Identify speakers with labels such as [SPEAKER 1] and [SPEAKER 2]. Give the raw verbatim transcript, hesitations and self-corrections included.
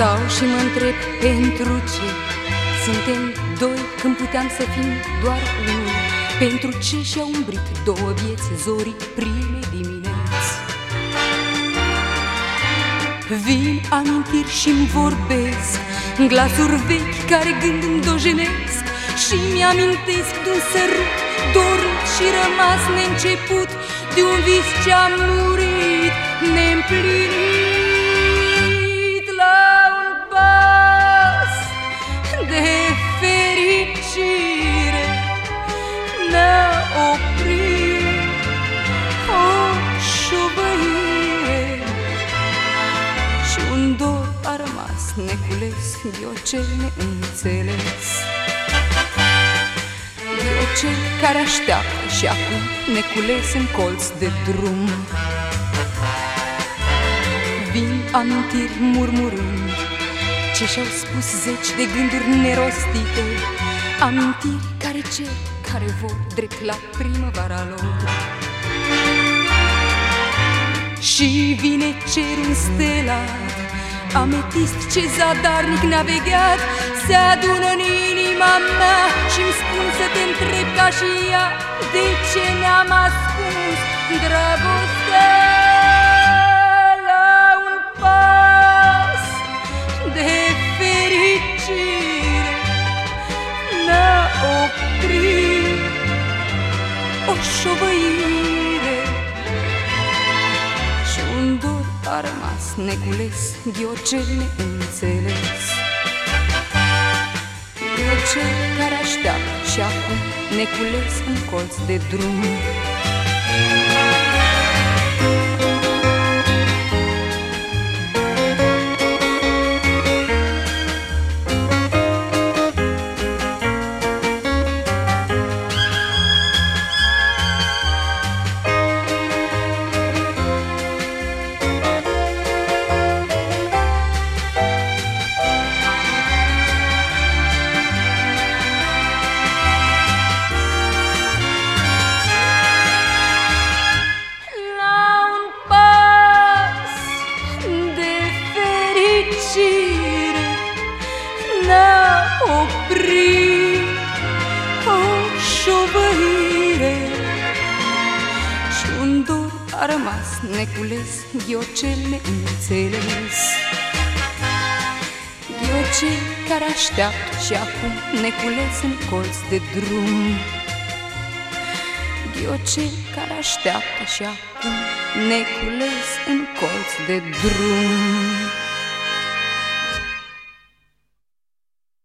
[SPEAKER 1] Stau și mă întreb pentru ce suntem doi când puteam să fim doar unul. Pentru ce și-au umbrit două vieți zorii prime dimineți. Vin amintiri și-mi vorbesc glasuri vechi care gând dojenesc și mi-amintesc de-un sărut dorit și rămas neînceput, de un vis ce-a murit neîmplinit. La un pas de fericire ne-a oprit o șovăire și un dor a rămas necules, eu cel neînțeles. Eu cel care așteaptă și acum necules în colț de drum. Vin amintiri murmurând ce și-au spus zeci de gânduri nerostite, amintiri care cer, care vor drept la primăvara lor. Și vine cerul stelat, ametist ce zadarnic n-a vegheat, se adună în inima mea și-mi spun să te întreb ca și ea, de ce ne-am ascuns dragostea. La un pas de fericire ne-a oprit o șovăire și un dor a rămas necules, eu cel neînțeles. Eu cel care așteaptă și acum necules în colț de drum. Ne-a oprit o șovăire și un dor a rămas necules, eu cel neînțeles. Eu cel care așteaptă și acum necules în colț de drum. Eu cel care așteaptă și acum necules în colț de drum.